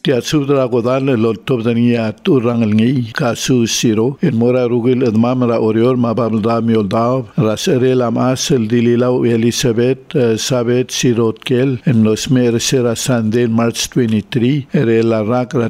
Tia subdra godal lol tobdania turangal ngi kasu siro en mora rugil admamra orior mababda mioldav raserel am asel dililau Elizabeth sabet sirotkel en los mer sera sanden March 23 erela rakra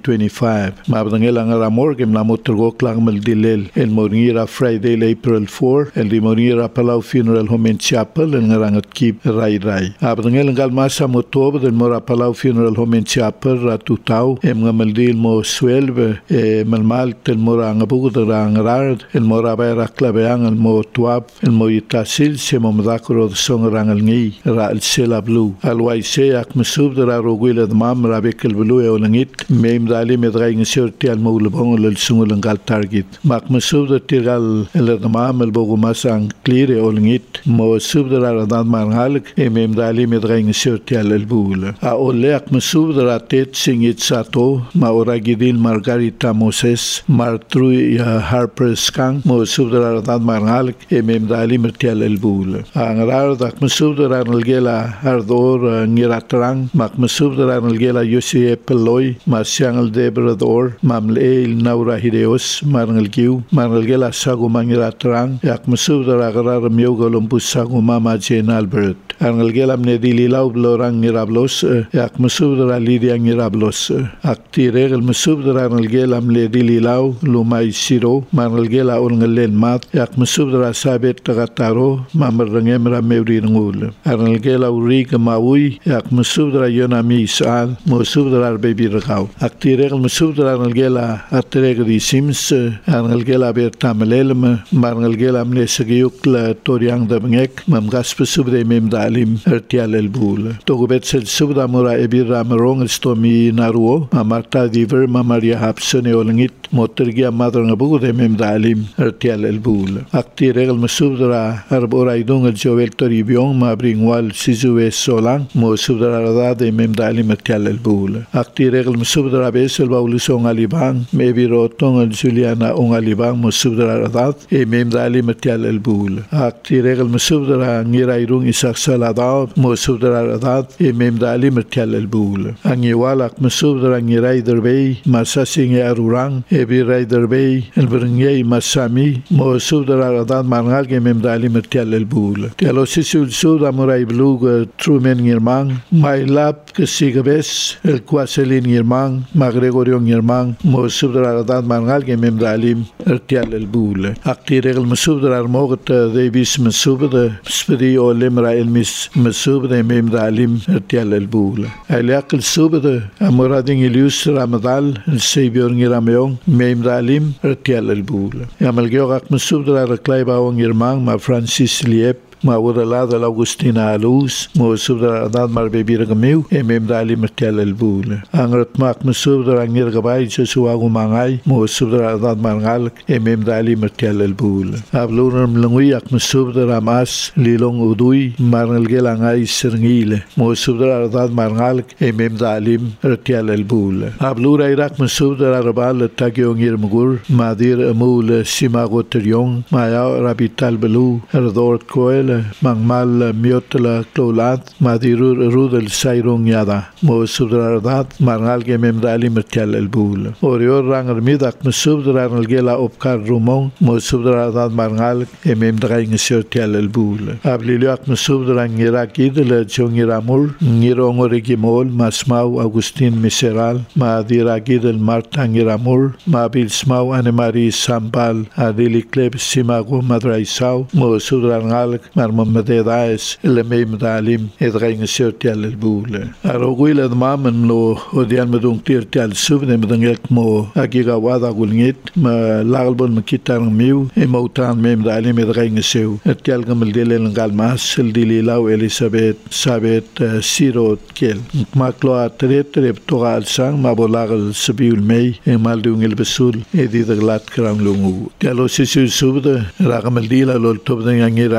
2025 mabdangel angara morgem la motorgo klangmel dilel en moringira Friday April 4 el di moringira Palau Funeral Home and Chapel en ngarangat kip rai abdangel ngal masa motob den mora Palau Funeral Home and Chapel tutau maldil mo swelve malmal tel mora ngabugo rang rard el mora bayra klabeang el mo tuap el mo itasil se mo mdakro song rangal ngi ra el sela blue alwai se ak mesub dra rogwil ad mam rabek el blue e olangit mem dali medrai nsorti al mo lebong el sungul ngal target mak mesub de tigal el mam el bogo masang clear e olangit mo sub dra radan marhal mem dali medrai nsorti al bul a ole ak mesub dra tet singit sato maoragidil Margarita Moses Martru Harper Skang mo subdara dan marnal mem dali mertial el bul angrar dak mesubdara nalgela ardor ngiratrang mak mesubdara nalgela Yosie Peloy masyang debrador mamleil naura hideos marnalgiu marnalgela sagu mangiratrang yak mesubdara garar miogolum busagu mama Jane Albert angalgela mnedililau blorang ngirablos yak mesubdara lidia ngirablos akti regel mesubdara nalgela mledililau lumai siro marnalgela ongelen mat yak mesubdara sabet tagataro mamarngemra mevri ngul arnalgela urig maui yak mesubdara yonami sal mesubdara baby ragau akti regel mesubdara nalgela atregri sims arnalgela bertamelelm marnalgela mnesegiuk la toriang da bengek mamgas pesubde mem dalim ertial elbul togubet sel subda mura ebira marong stomi naruo Marta Diver Maria Hapson e olangit motorgia madra ngabugo de mem dalim ertial elbul akti regel mesubdara arbora idong el jovel toribion mabringwal sizue solang mo subdara rada de mem dalim ertial elbul akti regel mesubdara besel baulusong alibang mebiro tong el Juliana ong alibang mo subdara rada e mem dalim ertial elbul akti regel mesubdara ngira irung isak salada mo subdara rada e mem dalim ertial elbul angiwalak mesubdara ngirai derbei masasing arurang ebi rai derbei elbringei masami mo subdara radan mangal ge mem dalim ertial elbul tialo sisul suda murai blug trumen ngirmang my lap ke sigabes el kwaselin ngirmang magregorio ngirmang mo subdara radan mangal ge mem dalim ertial elbul akti regel mesubdara mogt devis mesubda spedi olemra elmis mesubda mem dalim ertial elbul alaqil subda amuradin Ilius Ramadal Savior ngirameong mem dalim ertial elbul yamalgeok mesubdara reklaiba ong irmang ma Francis Liep ma uralada Augustina Alus mo subdara dad mar bebir gamiu mem dali mertial elbul angrat mak mesubdara ngir gabay Joshua gumangai mo subdara dad marngal mem dali mertial elbul ablunam langui ak mesubdara mas lilong udui marngal gelangai serngile mo subdara dad marngal mem dalim ertial elbul ablura irak mesubdara rabal tagyo ngir mugur madir amul simagotriong maya rabital belu erdort koel mangmal miotla clolat madirur rudel sairung yada mo subdaradat marngal ge mem dali mertial elbul orior rangar midak mesubdara gela opkar rumong mo subdaradat marngal mem draing sertial elbul abliliak mesubdara ngira kidle chongiramul ngirong origimol masmau Agustin Miseral madira gidel Marta ngiramul mabil smau anemari sampal adili kleb simago madraisau mo subdara marmamade daes elemem dalim edrein sertial elbul arogwil admamen lo odian medung tirtial subne medengek mo agiga wada gulngit ma lagalbon makitang miu emotan mem dalim edrein seu etial gamel delen galmas dililau Elizabeth sabet sirot kel maklo atretre togal sang mabolagal sabiul mei emaldung elbesul edidaglat krang lungu telo sisul subde ragamel dila lol tobden ngir agedel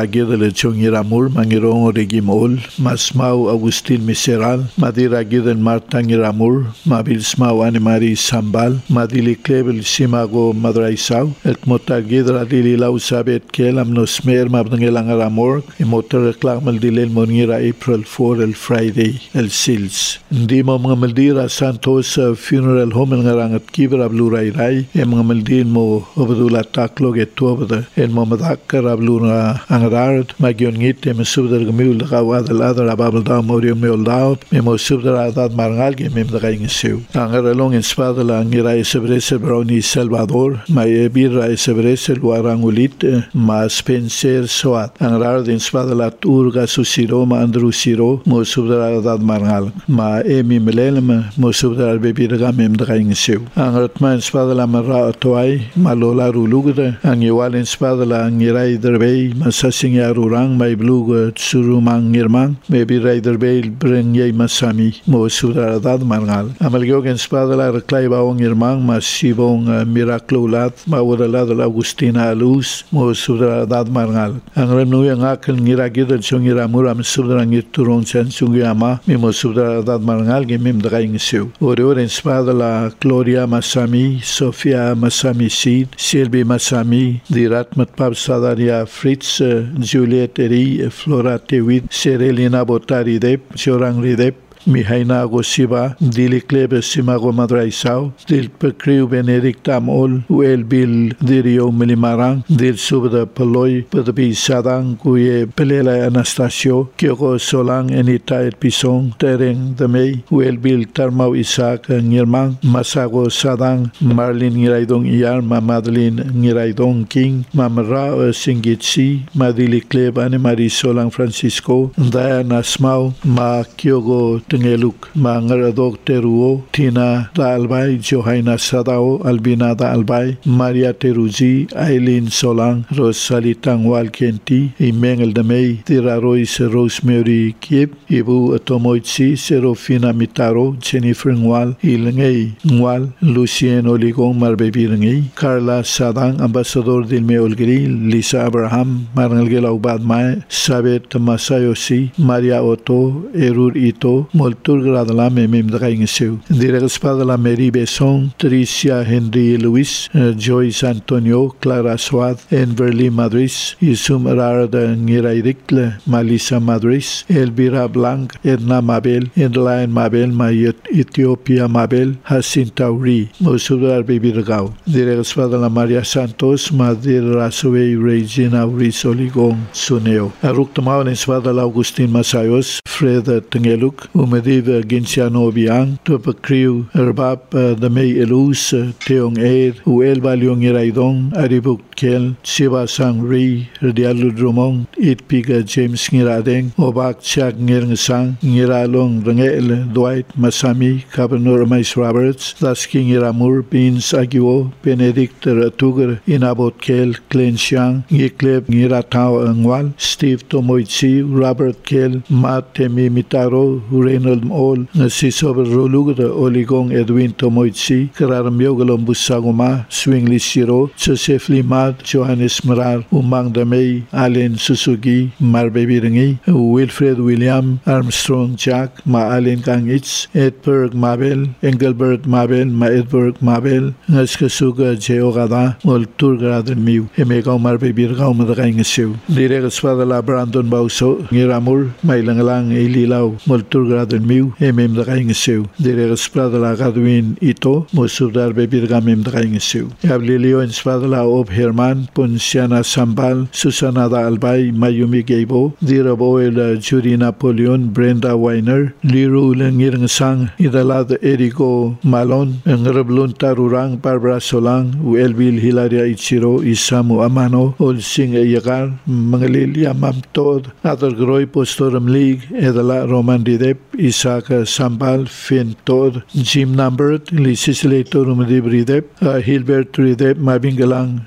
Chongiramur Mangirong Regimol Masmau Agustin Miseral Madira Gidan Martangiramur Mabilsmau Animari Sambal Madili Klebel Simago Madraisau Et Motagidra Dililau Sabet Kelam Nosmer Mabnangelangaramor E Motor Reclamal Dilel Monira April 4 El Friday El Sils Ndimo Maldira Santos Funeral Home Ngarangat Kibra Blurai Rai E Maldin Mo Obdula Taklo Getobda En Momadakar Abluna Angarard Magion Ngite Mesubdar Gmul Gawad Ladar Ababda Morio Meoldao Memo Subdar Adad Marnalge Mem Dagaingesu Angaralong in Spadala Ngira Esebrese Browni Salvador Ma Ebira Esebrese Luarangulit Ma Spencer Soat Angarard in Spadala Urga Susiro Ma Andrew Siro Mo Subdar Adad Marnal Ma Emi Melelem Mo Subdar Bebirga Mem Dagaingesu Angaratma in Spadala Mara Toai Ma Lola Rulugre Angiwal in Spadala Ngira Derbei Masasing Yarurang Mai Blug Tsurumang Nirmang Maybe Rider Bail Bring Yay Masami Mo Subdaradad Marnal Amalgog in Spadala Reclaibaong Irmang Masibong Miraclulat Mauralad Agustina Luz Mo Subdaradad Marnal Ang Renuy ang Akal Niragid at Sungiramura Subdarangit Turong San Sungiyama Mimo Subdaradad Marnal Gimim Dagaing Siu Ore in Spadala Gloria Masami Sofia Masami Sid Silvi Masami Dirat Matpab Sadaria Fritz Juliet Eri Flora Tewid Serelina Botari Dep Chorang Ridep Mihaina Gosiba, Dili Klebe Simago Madraisau, Dil Pekriu Benedict Amol, Uel Bil Dirio Milimarang, Dil Subda Paloy, Padabi Sadang, Kuye Pelela Anastasio, Kyoko Solang, Enita et Pisong, Tereng Damei, Uel Bil Tarmau Isaac, Nirmang, Masago Sadang, Marlin Ngiraidong Iyar, Mamadlin Ngiraidong King, Mamra Singitsi, Madili Klebe Anemari Solang Francisco, Diana Smau, Ma Kyogo Tengeluk Mangaradok Teruo Tina da Albay Johaina Sadao Albina da Albay Maria Teruzi Aileen Solang Rosalitang Walkenti Imengel Damei Tirarois Rosemary Kip Ibu Atomoitsi Serofina Mitaro Jennifer Ngwal Ilengei Ngwal Lucien Oligong Marbebirengei Carla Sadang Ambassador Dilme Olgri Lisa Abraham Marngelgelau Badmai Sabet Masayosi Maria Otto Erur Ito Moltur Gradala Memim Dagaingesu Direct Spadala Mary Besson Tricia Henry Luis Joyce Antonio Clara Swat Enverly Madris Isum Rarda Ngirairikle Malisa Madris Elvira Blanc Edna Mabel Edline Mabel Mayet Ethiopia Mabel Jacinta Uri Mosudar Bibirgau Direct Spadala Maria Santos Madir Rasue Regina Uri Soligong Suneo Aruktamau in Spadala Augustin Masayos Fred Tengeluk Umediv Ginciano Biang Tupakriu Erbab Damei Elus Teong Air Uel Baliong Iraidong Aribuk Kel Siba Sang Ri Rdialu Drumong Itpiga James Ngiradeng Obak Chak Ngirng Sang Ngiralong Rangel Dwight Masami Kabernur Mais Roberts Lasking Iramur Beans Agiwo Benedict Ratuger Inabot Kel Glen Xiang Ngikleb Ngiratao Angwal Steve Tomoitsi Robert Kel Matt Temi Mitaro Reynold Ol Nasisober Rolugra Oligong Edwin Tomoitsi Kararmyogalom Busaguma Swingli Siro Joseph Limad Johannes Marar Umang Damei Allen Susugi Marbebiringi Wilfred William Armstrong Jack Ma Allen Kangitz Edberg Mabel Engelbert Mabel Ma Edberg Mabel Ngaskasuga Jeogada Moltur Graden Miu Emegao Marbebirgao Madagaingesu Direct Spadala Brandon Bauso Ngiramur Mailangalang Elilau Moltur Graden Miu Emem Dagaingesu Direct Spadala Gadwin Ito Mosudar Bebirga Mem Dagaingesu Yablilio in Spadala Ob Herman Ponciana Sambal Susana da Albay Mayumi Gabo Diraboel Judy Napoleon Brenda Weiner Liru Lengirng Sang Idalad Erigo Malon Ngrablun Tarurang Barbara Solang Uelbil Hilaria Ichiro Isamu Amano Olsing Yagar Mangalil Yamam Tod Adar Groi Postorum League Edala Roman Ridep Isaac Sambal Fin Tod Jim Numbert Lisisilator Ridep Hilbert Ridep Mabingalang Uel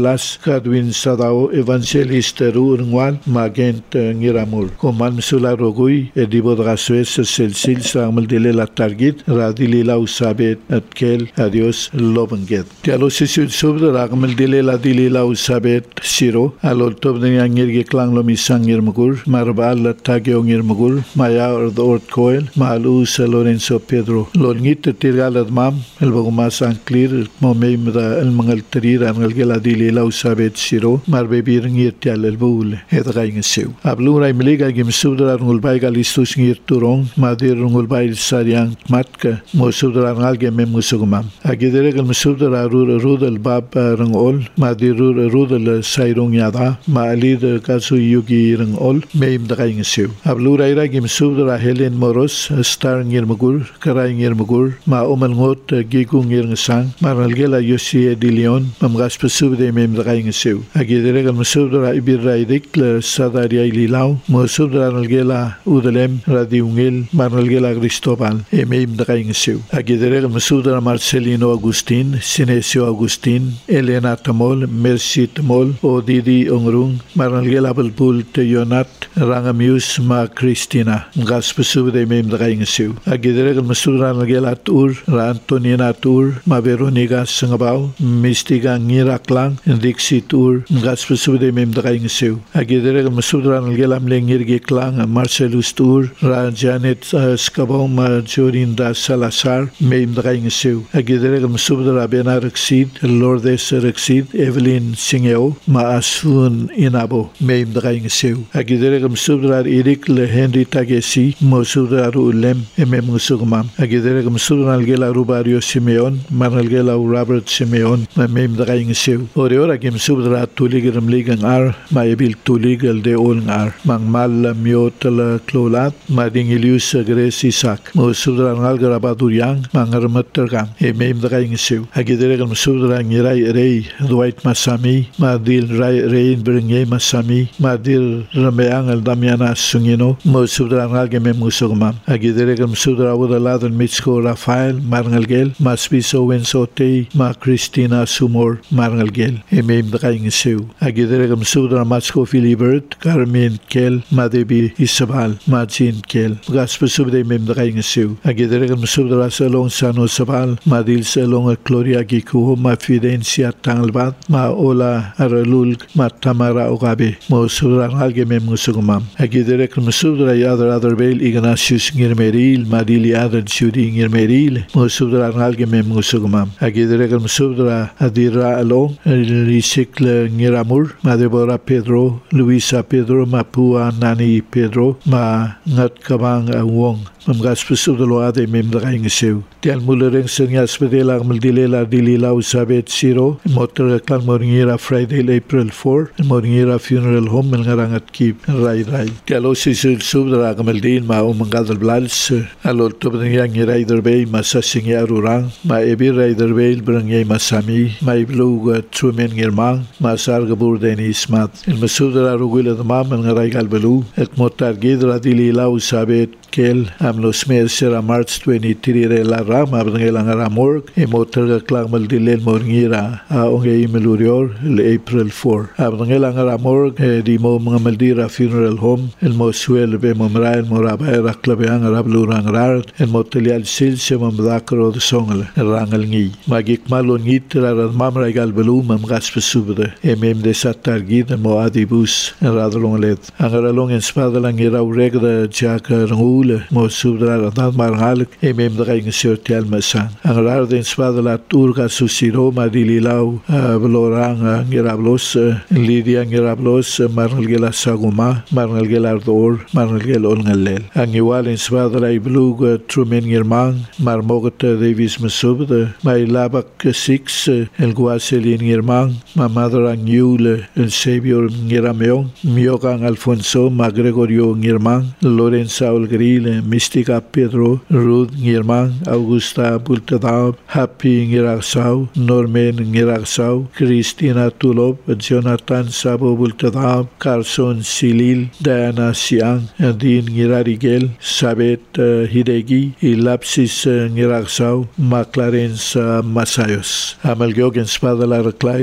Blas Kadwin Sadao Evangelist Rungwal Magent Ngiramur Koman Sula Rogui Edibo Drasues Selsil Samal Dele La Targit Radilila Usabet Atkel Adios Lobenget Tialo Sisul Subda Ragmal Dele La Dilila Usabet Siro Alol Tobni Angir Klang Lomisangir Mugur Marbal Tagiongir Mugur Maya Ort Coel Malu Lorenzo Pedro Longit Tirgalad Mam El Bogumas Anclir Momemra El Mangaltrir Angalgela Dilila Usabet Siro Marbebir Ngirtial El Bule Edgaing Sew Ablura Imliga Gim Subdra Ngulbai Galistus Ngir Turong Madir Ngulbai Sariang Matka Mosudra Ngalge Memusugumam Agideregal Musudra Rudel Bab Rangol Madirur Rudel Sairung Yada Maalid Kasu Yugi Rangol Meim Dagaing Sew Ablura Ira Gim Subdra Helen Moros Star Ngir Mugur Karai Ngir Mugur Ma Omal Ngot Gigu Ngir Sang Maralgela Yosi Edilion Mamgas Pesubde Meim Dagaing Sew Agideregal Musudra Ibiraidik Sadaria Lilau Musudra Nalgela Udelem Radiungel Maralgela Cristobal Meim Dagaing Sew Agideregal Musudra Marcelino Agustin Sinesio Agustin Elena Tamol Mercy Tamol Odidi Ongrung Maralgela Balbul Teyonat Rangamius Ma Cristina Gas Pesubde Meim Dagaing Sew Agideregal Musudra Nalgela Tur Ra Antonina Tur Ma Veronica Sangabao Mistiga Ngiraklang Dixi Tur Gas Pesubde Meim Dagaing Sew Agideregal Musudra Nalgela Mlengirge Klang Marcelus Tur Ra Janet Skabao Ma Jorinda Salazar Meim Dagaing Sew Agideregal Musudra Benarexid Lourdes Rexid Evelyn Singeo Ma Asun Inabo Meim Dagaing Sew Agideregal Musudra Eric Le Henry Tagesi Musudra Ulem Musugumam Agideregal Musudra Nalgela Rubario Simeon Marnalgela Robert Simeon Meim Dagaing Sew Oreora Gim Subdra Tuligram Ligang Ar Maebil Tuligal de Olng Ar Mangmal Miotala Clolat Mading Ilius Gres Isak Musudra Nalgarabaduriang Mangarmatergam Meim Dagaing Sew Agideregal Musudra Ngirai Rei Dwight Masami Madil Rei Bringe Masami Madil Rameang Al Damiana Sungino Musudra Nalgem Musugumam Agideregal Musudra Udaladan Mitsko Rafael Marnalgel Maspiso Wensote Ma Cristina Sumor Marnalgel Meim Dagaing Sew Agideregal Musudra Matsko Filibert Carmen Kel Madebi Isabal Majin Kel Gaspesubde Meim Dagaing Sew Agideregal Musudra Salong Sano Sabal Madil Salong Gloria Giku Ma Fidencia Tangalbat Ma Ola Aralul Ma Tamara Ogabe Musudra Nalgem Musugumam Agideregal Musudra Other Bail Ignatius Ngirmeril Madili Adran Shudi Ngirmeril Musudra Nalgem Musugumam Agideregal Musudra Adira Along Risikle Ngiramur Madebora Pedro Luisa Pedro Mapua Nani Pedro Ma Ngat Kabang Wong Mamgas Pesubdalo Ade Meim Dagaing Sew Tial Mullereng Senyas Pedela Maldilela Dilila Usabet Siro Motor Clan Moringira Friday April 4 Moringira Funeral Home Ngarangat Keep Rai Tialo Sisul Subdra Gamaldin Ma Umangadal Blals Alol Tobnyang Rider Bay Masasing Yarurang Ma Ebi Rider Bay Brangay Masami Ma Iblu Trumen Ngirmang Ma Sargabur Denis Mat El Masudra Rugula Mam Ngarai Galbelu Et Motar Gidra Dilila Usabet Kel Amlos Sera March 23 La Ram Abngelang Ramorg Motor Clang Maldilel Moringira Onge Melurior April 4 Abngelang Ramorg Dimo Maldira Funeral Home El Mosuel Be Momrael Morabai Raklabeang Rablurang Rart El Motelial Silse Mamdakro de Songel Rangal Ngi Magik Malon Ngitra Mamra Galbelu Mamgas Pesubde Mem de Satargid Moadibus Radlonglet Angaralong en Spadalang Regda Jack Rangul Mosudra Radan Marhalik Mem Dagaing Sertial Masan Angarar den Spadala Turga Susiro Madililau Blorang Ngirablos Lidia Ngirablos Marnalgela Saguma Marnalgela Ardor Marnalgel Olngalel Angiwal en Spadala Iblug Trumen Ngirmang Marmogat Davis Masubda Mailabak 6 El Guaselin Ngirmang Mamadra Ngiul El Savior Ngirameong Miokang Alfonso Magregorio Ngirmang Lorenza Olgril Mystica Pedro Ruth Ngirmang Augusta Bultadab Happy Ngiraksau Norman Ngiraksau Cristina Tulop Jonathan Sabo Bultadab Carson Silil Diana Siang Din Ngirarigel Sabet Hidegi Ilapsis Ngiraksau Maclarens Masayos Amalgog en Spadala Reclay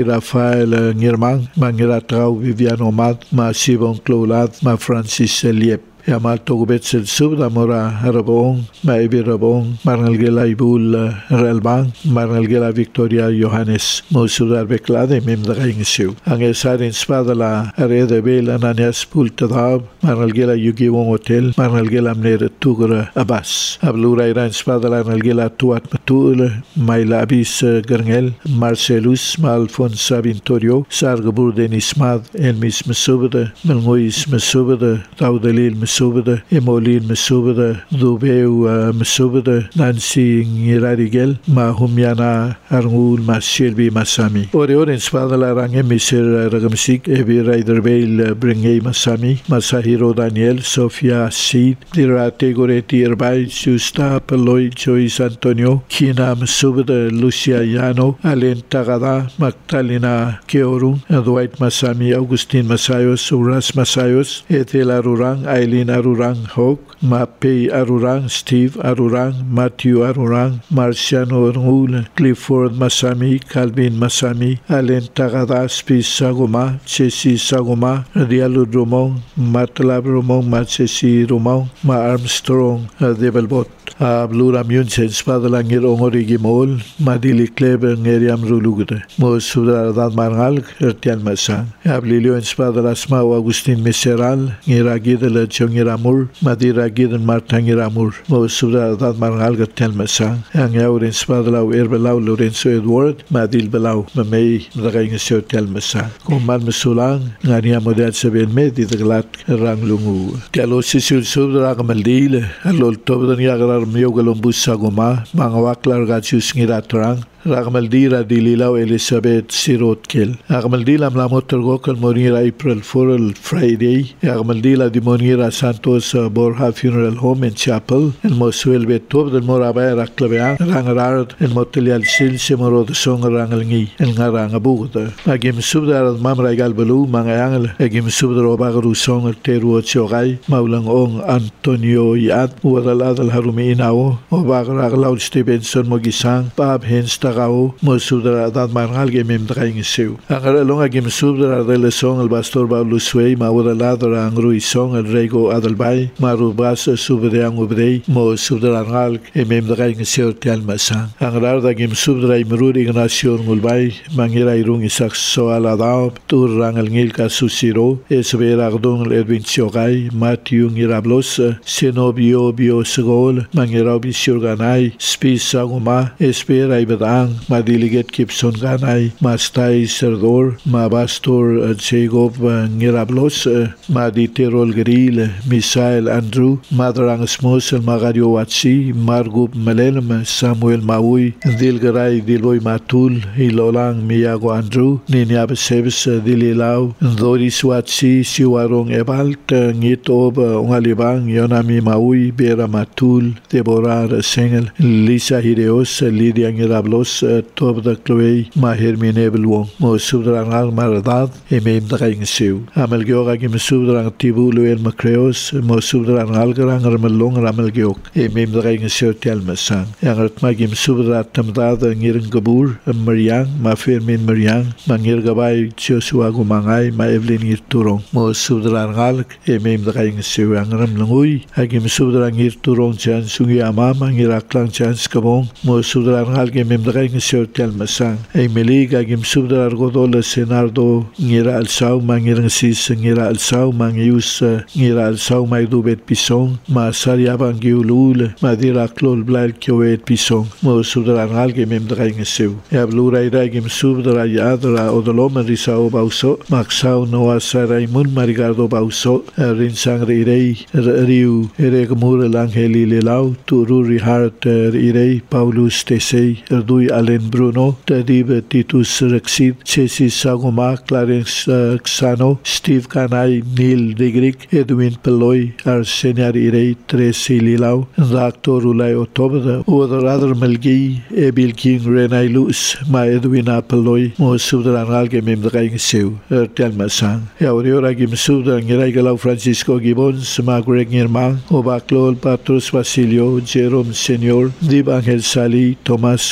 Rafael Ngirmang, mangira Trau Vivian Omad, ma Sibon Cloulad, ma Francis Liep. Yamal togubet sel subda mora rabong ma ebi rabong marnalgela ibul relbang marnalgela Victoria Johannes mosudar beklade mem dagaingsiu ange sarin spadala arede bel ananias pultadab marnalgela yugiwon hotel marnalgela mner tugra abas ablura iran spadala marnalgela tuat matul maila abis gerngel Marcelus Malfonsa Vintorio sargabur denismad elmis mesubda melmois mesubda taudelil mesubda Emolin mesubda Dubeu mesubda Nancy Ngirarigel ma Humiana Arngul ma Shelby Masami Oreoren spadala range miser ragamsik ebi Raiderveil Bringei Masami Masahiro Daniel Sofia Sid Dirate Goreti Erbai Justa Peloy Joyce Antonio Kina mesubda Lucia Yano Alen Tagada Magdalena Keorung Dwight Masami Augustin Masayos Uras Masayos Ethel Arurang Aileen Arurang Hog Mapei Arurang Steve Arurang Matthew Arurang Marciano Arngul Clifford Masami Calvin Masami Alen Tagada Spis Sagoma Chesi Sagoma Rialu Romong Matlab Romong Machesi Romong Ma Armstrong Develbot Blura Munchen Spadalangir Ongorigi Mol Madili Kleber Ngeriam Rulugde Mo Sudradad Marngal Ertian Masang Ablilio en Spadalasma Agustin Meseral Ngiragidele Chongiramur Madiragid Martangiramur Mo Sudradad Marngal Ertian Masang Angyaur en Spadalau Erbelau Lorenzo Edward Madil Belau Mamei Mdagaing Sertian Masang Kumal Mesulang Ngania Model Seben Medi de Glat Ranglungu Galo Sisul Sudragamaldile Alol Tobdan Yagrar Miogalombu Sagoma Mangawaklar Gachus Ngiratrang Ragmaldira Dililau Elizabeth Sirotkel Ragmaldila Mlamotergokal Monira April 4 Friday Ragmaldila di Monira Santos Borja Funeral Home and Chapel El Mosuel Betob del Morabay Raklabean Rangarard El Motel Sil Semoro de Song Rangalngi El Ngarangabugda Agim Subdar Mamraigal Belu Mangayangel Agim Subdar Obagaru Song El Teru Chogay Maulang Ong Antonio Yad Wadalad El Harumi Inao Obagar Laud Stevenson Mogisang Bab Hensta Mosudra Dad Marnal Gemim Draing Seu. Angaralonga Gim Subdra de Song el Pastor Pablo Suey, Maura Ladra Angrui Song el Rego Adelbay, Marubas Subdeang Ubrey, Mosudra Angal, Emem Draing Seu Tialmasan. Angarada Gim Subdra Imrur Ignacio Mulbay, Mangira Irung Isak Soaladao, Tur Rangel Nilka Susiro, Esvera Ardung Edwin Siogay, Matthew Ngirablos, Senobio Bio Segol, Mangira Bisiorganay, Spisaguma, Espera Ibedang, Madiliget Gibson Ganay, Mastay Serdor, Mabastor Jacob Ngirablos, Maditerol Grill, Misael Andrew, Madrang Smosel Magario Watsi, Margub Melelm, Samuel Maui, Dilgaray Diloy Matul, Ilolang Miyago Andrew, Ninyab Sebs Dililau, Doris Watsi, Siwarong Ebalt, Ngitob Ungalibang, Yonami Maui, Bera Matul, Deborah Sengel, Lisa Hideos, Lydia Ngirablos, Tob da Chloe, Maher Minebelwong, Mo Subdrangal Maradad, Emem Draing Seu. Amelgeoga Gim Subdrang Tibu Luel Macreos, Mo Subdrangal Garang Ramelong Ramelgeok, Emem Draing Seu Telmasang. Yangat Magim Subdrat Tamdad, Ngirin Gabur, Mariang, Mafermin Mariang, Mangir Gabay, Joshua Gumangay, Ma Evelyn Irturong, Mo Subdrangal, Emem Draing Seu, Angram Langui, Agim Subdrang Irturong Chan Sungi Ama, Mangiraklang Chan Skabong, Mo Subdrangal Gemem Draing Seu Telmasang. Emily Gagim Subdrar Godol Senardo, Ngira Alsau, Mangirang Sis, Ngira Alsau, Mangius, Ngira Alsau, Maidubet Pisong, Ma Sariabang Giulul, Madira Klol Blail Kioet Pisong, Mo Subdrangal Gemem Draing Seu. Yablura Iragim Subdra Yadra Odolom Risao Bauso, Maxau Noa Saraimun Marigardo Bauso, Rinsang Rirei, Riu, Eregmur Langheli Lelau, Tururi Hart Irei, Paulus Tesei, Erdui Allen Bruno, Tadib Titus Rexid, Chesi Sagoma, Clarence Xano, Steve Kanai, Neil Digrick, Edwin Peloy, Arseniar Irei, Tracy Lilau, Dr. Ulay Otobda, Odradar Melgi, Ebil King Renai Luz, Ma Edwina Peloy, Mo Subdrangal Gemem Draing Seu, Telmasang. Yauriora Gim Subdran Girai Francisco Gibbons, Ma Greg Nirmang, Obaklol Patros Basilio, Jerome Senior, Dib Angel Sali, Thomas Sualada,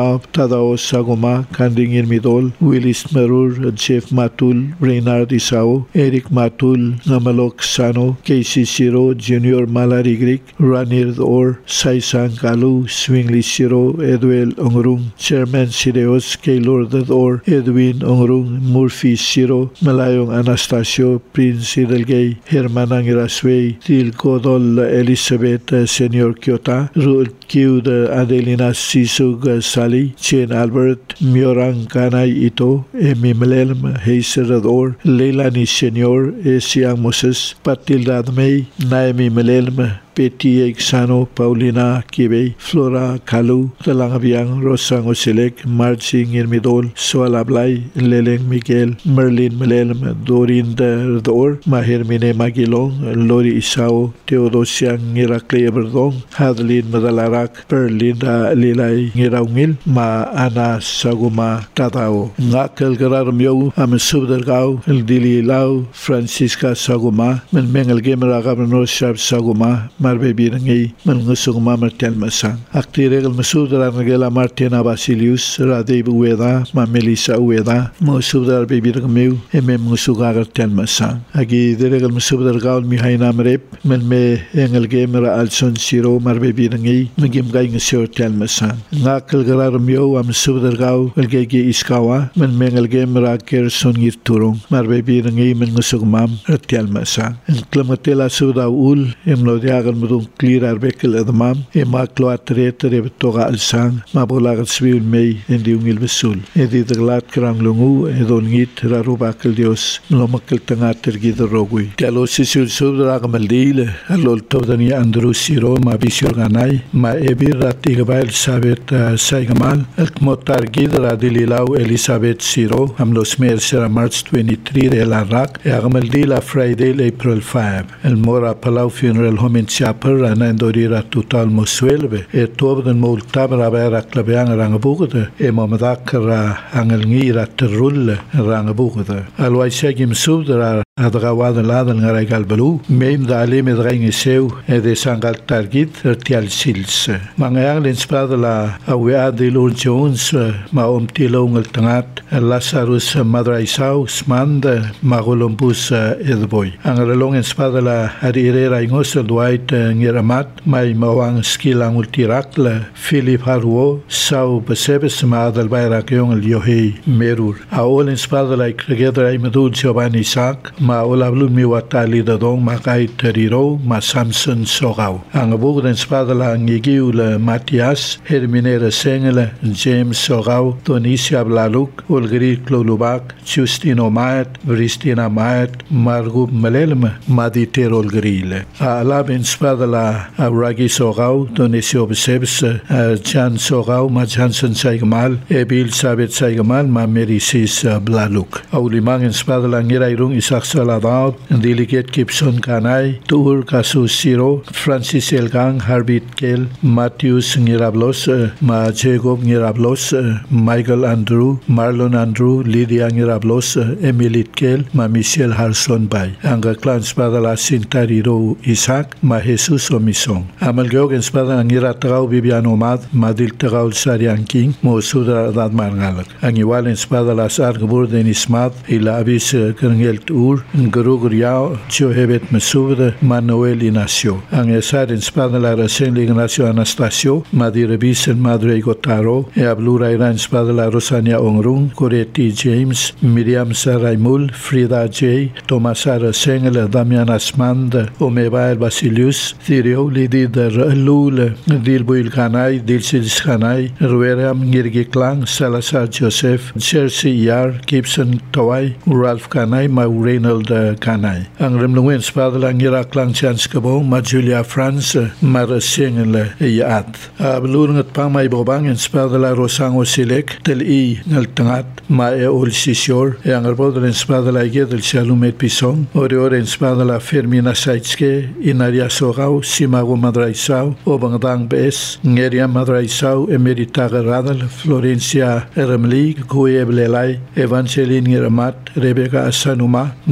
Dab, Tadao Sagoma, Kanding Irmidol, Willis Marur, Jeff Matul, Reynard Isao, Eric Matul, Namalok Sano, Casey Siro, Junior Malarigrik, Ranir Or, Saisang Kalu, Swingli Siro, Edwel Ongrung, Chairman Sireos, Kaylor Or, Edwin Ongrung, Murphy Siro, Malayong Anastasio, Prince Idelgay, Hermanang Irasway, Til Kodol Elizabeth, Senior Kyota, Rul Kiud Adelina Sisug Sali, Chen Albert, Miorang Kanay Ito, Emi Melelm, Heiser Or, Leilani Senior, Esiang Moses, Patilda May, Naomi Melelm, Peti Exano, Paulina Kibe, Flora Kalu, Talangabiang, Rosang Oselek, Marching Irmidol, Soala Blay, Leleng Miguel, Merlin Melelm, Dorin Dor, Mahermine Magilong, Lori Isao, Teodosiang Ngirakle Berdong, Hadlin Madalarak, Perlinda Lilay Ngiraungil, Ma Ana Saguma Tatao, Ngakal Gararmyo, Amsubdergao, El Dililao, Francisca Saguma, Menmengel Gemera Gabrano Shab Saguma, Marbebi Rangi, Manusugma Martel Masang. Aktiregal Masudra Nagela Martina Basilius, Radeb Ueda, Mamelisa Ueda, Musudar Baby Ramiu, Emem Musugar Tel Masang. Agi Deregal Musudar Gaul Mihaina Rep, Menme Engel Gamer Alson Siro, Marbebi Rangi, Magim Gang Sir Tel Masang. Nakal Garamio, Amsudar Gau, Elgegi Iskawa, Menmengel Gamer Kerson Yirturung, Marbebi Rangi, Menusugmam, Tel Masang. And Clamatela Suda Ul, Emlodia. Mudung clear arbekel admam e maklo atreter toga alsang mabolagat swil mei endi ungil besul edi daglat krang lungu edongit rarubakel dios lomakel tangater giderogui talo sisul subra gamaldile alol todani andru siro ma bisur ganai ma ebir ratigabail sabet saigamal motar gidra dililau Elizabeth Siro amlos mer sera March 23 de la rak e gamaldila Friday April 5 el mora palau funeral home in Chapel and Endorira total Mosuelve, e Tobden Moltabra Vera Clabian Rangabuga, e Mamadakara Angelngira Terrulle Rangabuga. Alwaisegim Sudra Adrawad Laden Regal Belu, Mem da Alime Drengiseu, e de Sangal Targit, Tial Sils. Mangang Linspadla, Aweadil Jones, Maom Tilong Tangat, Lazarus Madraisau, Smand, Magolombus Edboy. Angelong in Spadla Adirera Ingosel Dwight Ngiramat, Mai Mawang Skilang Ultirakla, Philip Harwo, Sau Besebes Madal Bayrak Yong Yohe Merur. Aol in Spadla Together Imadul Giovanni Isaac, Ma Olablu Miwatali Dadong, Makai Teriro, Ma Samson Sogau. Angabug in Spadla Ngigiul Matias, Herminera Sengele, James Sogau, Donisia Blaluk, Olgri Klolubak, Justino Maet, Vristina Maet, Margub Melelme, Maditer Olgrile. Alab in Spadla Ragi Sogau, Donisio Besebs, Jan Sogau, Ma Jansen Saigamal, Ebil Sabet Saigamal, Ma Merisis Blaluk. Aulimang in Spadla Ngirairung Isaac Saladao, Delegate Gibson Kanai, Tur Kasu Siro, Francis Elgang, Harbit Kel, Matthews Ngirablos, Ma Jacob Ngirablos, Michael Andrew, Marlon Andrew, Lydia Ngirablos, Emilit Kel, Ma Michelle Harson Bay. Anga Clan Spadla Sintariro Isaac, Ma Jesus Omisong. Amalgeog in Spadla Ngiratagao Bibian Omad, Madil Tagaul Sarian King, Mo Sudra Dad Margalak. Angiwal in Spadla Sargbur Denismat, Ilabis Kerngelt Ur, Nguruguriao, Chohebet Mesubra, Manuel Inacio. Angesar in Spadla Rasenli Ignacio Anastasio, Madirebis and Madre Gotaro, Eablura Iran Spadla Rosania Ongrung, Coreti James, Miriam Saraimul, Frida J, Tomasara Sengel, Damian Asmand, Omebael Basilius, Thirio, Lidi der Lul, Dilbuil Kanai, Dilsis Kanai, Rueram Ngirgi Klang, Salazar Joseph, Jersey Yar, Gibson Tawai, Ralph Kanai, Ma Reynald Kanai. Ang Remlungin Spadla Ngira Klang Chanskabo, Ma Julia France, Mara Sengel Yaat. Ablurung at Pamay Bobang in Spadla Rosango Silek, Tel I Naltangat, Ma Eol Sisyor, Yang Arbodr in Spadla Gedel Shalumet Pisong, Ore in Spadla Fermina Saitske, Inaria Sogau, Simago Madraisau, Obangdang Bes, Ngeria Madraisau, Emeritaga Radal, Florencia Eremli, Gueblelai, Evangeline Ngiramat, Rebecca Asanuma,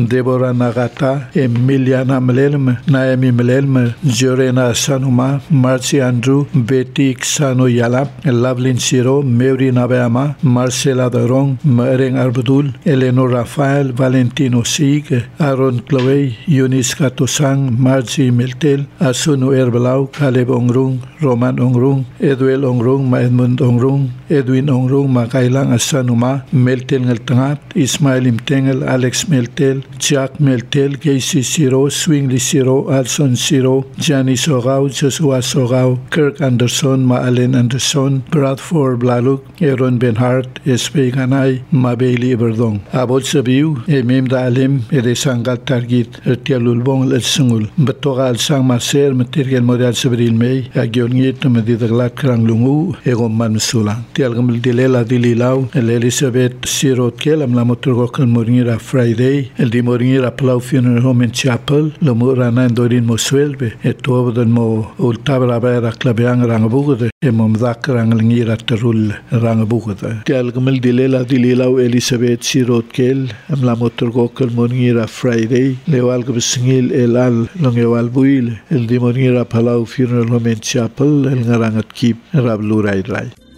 Deborah Nagata, Emiliana Melelme, Naomi Melelme, Jorena Sanuma, Marcy Andrew, Betty Xano Yalap, Lovelyn Siro, Mary Nabeama, Marcela Darong, Mereng Arbudul, Eleanor Rafael, Valentino Sig, Aaron Chloe, Eunice Katosang, Margie Miltel, Asunu Erbelau, Caleb Ongrung, Roman Ongrung, Edwel Ongrung, Edmund Ongrung, Edwin Ongrung, Makailang Asanuma, Meltel Ngeltangat, Ismail Imtengel, Alex Meltel, Jack Meltel, Casey Siro, Swingley Siro, Alson Siro, Gianni Sogao, Joshua Sogao, Kirk Anderson, Maalen Anderson, Bradford Blaluk, Aaron Benhart, S.P. Ganay, Mabeli Iberdong. Abol sabiu, Mem Alim, Sangal Targit, Tialulbong Sungul, Batoga Al Sang Marcel, Material Model Sabril May, Agiongit, Medidaglat Krang Lungu, Egon Mansulang. Tialgamil Dilela Dililau, Elizabeth Sirot Kelam, La Motorgokan Moringira Friday, El Di Moringira Plau Funeral Home and Chapel, Lomurana and Dorin Mosuelbe, et over Mo Ultabra Bera Clabiang Rangabude, Emomdak Rangangira Terul Rangabude. Tialgamil Dilela Dililau, Elizabeth Sirot Kel, La Motorgokan Moringira Friday, Lewalgab Singil El Al Longewal Buil, El Di Moringira Palau Funeral Home and Chapel, El Ngarangat Keep, Rablu Rai Rai.